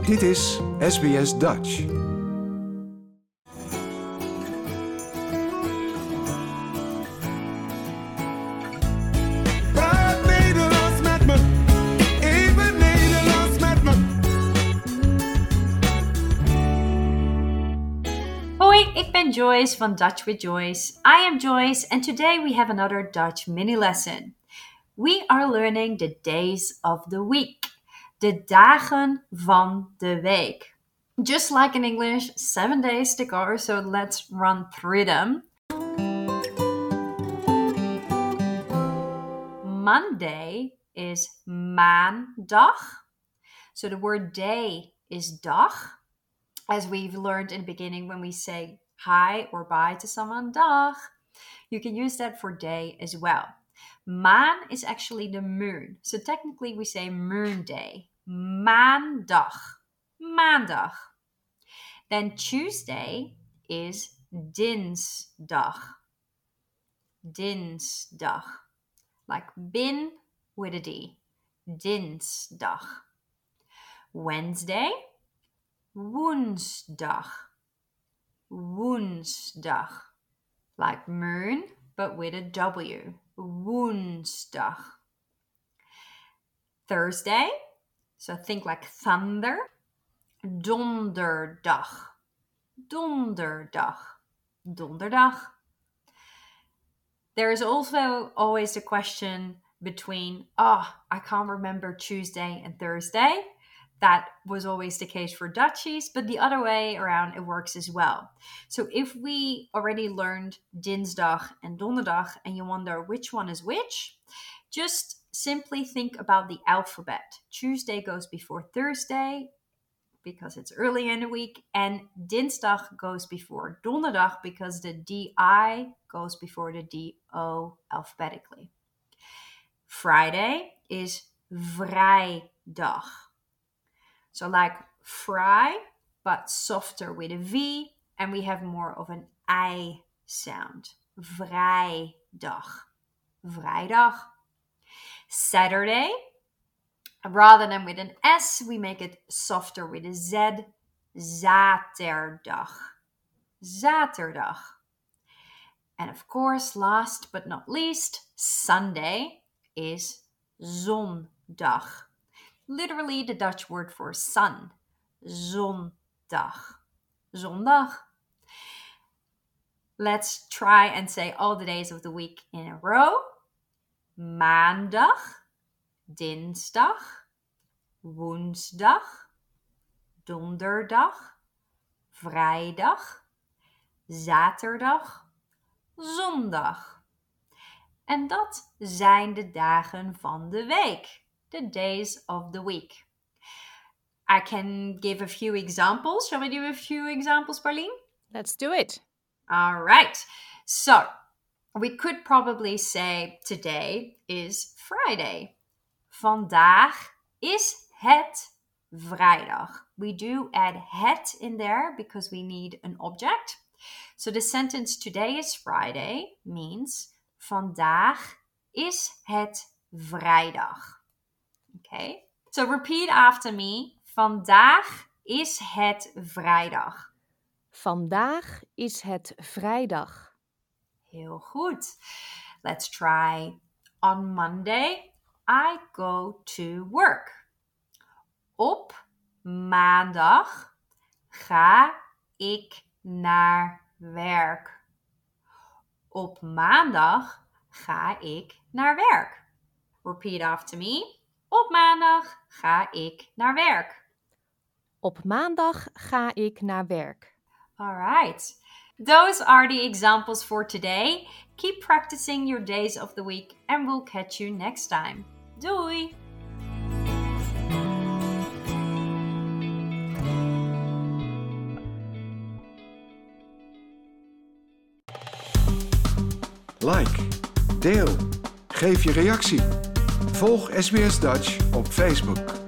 Dit is SBS Dutch. Hoi, ik ben Joyce van Dutch with Joyce. I am Joyce and today we have another Dutch mini lesson. We are learning the days of the week. De dagen van de week. Just like in English, 7 days to go, so let's run through them. Monday is maandag. So the word day is dag. As we've learned in the beginning when we say hi or bye to someone, dag. You can use that for day as well. Maan is actually the moon. So technically we say moon day. Maandag. Maandag. Then Tuesday is dinsdag. Dinsdag. Like bin with a D. Dinsdag. Wednesday, woensdag. Woensdag. Like moon, but with a W. Woensdag. Thursday, so think like thunder. Donderdag. Donderdag. Donderdag. There is also always the question between, I can't remember Tuesday and Thursday. That was always the case for Dutchies, but the other way around, it works as well. So if we already learned dinsdag and donderdag and you wonder which one is which, just simply think about the alphabet. Tuesday goes before Thursday because it's early in the week, and dinsdag goes before donderdag because the DI goes before the DO alphabetically. Friday is vrijdag. So like fry, but softer with a V, and we have more of an I sound. Vrijdag. Vrijdag. Saturday, rather than with an S, we make it softer with a Z. Zaterdag. Zaterdag. And of course, last but not least, Sunday is zondag. Literally the Dutch word for sun. Zondag. Zondag. Let's try and say all the days of the week in a row. Maandag, dinsdag, woensdag, donderdag, vrijdag, zaterdag, zondag. En dat zijn de dagen van de week. The days of the week. I can give a few examples. Shall we do a few examples, Pauline? Let's do it. All right. So, we could probably say today is Friday. Vandaag is het vrijdag. We do add het in there because we need an object. So the sentence today is Friday means vandaag is het vrijdag. Okay, so repeat after me. Vandaag is het vrijdag. Vandaag is het vrijdag. Heel goed. Let's try. On Monday, I go to work. Op maandag ga ik naar werk. Op maandag ga ik naar werk. Repeat after me. Op maandag ga ik naar werk. Op maandag ga ik naar werk. All right. Those are the examples for today. Keep practicing your days of the week and we'll catch you next time. Doei! Like, deel, geef je reactie. Volg SBS Dutch op Facebook.